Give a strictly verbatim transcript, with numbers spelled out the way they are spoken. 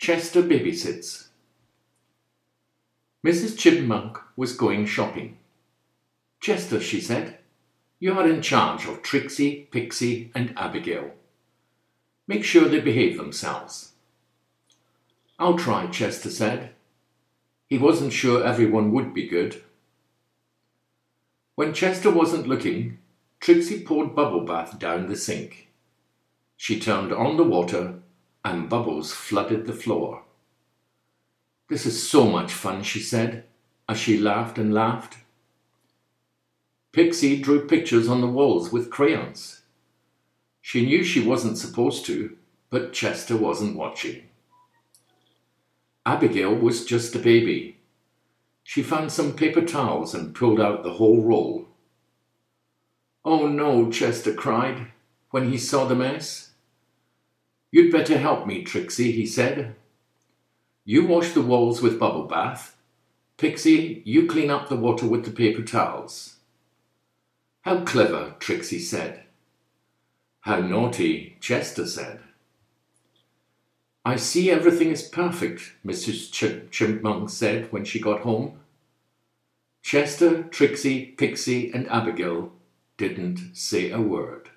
Chester babysits. Missus Chipmunk was going shopping. "Chester," she said, "you are in charge of Trixie, Pixie, and Abigail. Make sure they behave themselves." "I'll try," Chester said. He wasn't sure everyone would be good. When Chester wasn't looking, Trixie poured bubble bath down the sink. She turned on the water and bubbles flooded the floor. "This is so much fun," she said, as she laughed and laughed. Pixie drew pictures on the walls with crayons. She knew she wasn't supposed to, but Chester wasn't watching. Abigail was just a baby. She found some paper towels and pulled out the whole roll. "Oh no," Chester cried when he saw the mess. "You'd better help me, Trixie," he said. "You wash the walls with bubble bath. Pixie, you clean up the water with the paper towels." "How clever," Trixie said. "How naughty," Chester said. "I see everything is perfect," Missus Chip- Chipmunk said when she got home. Chester, Trixie, Pixie, and Abigail didn't say a word.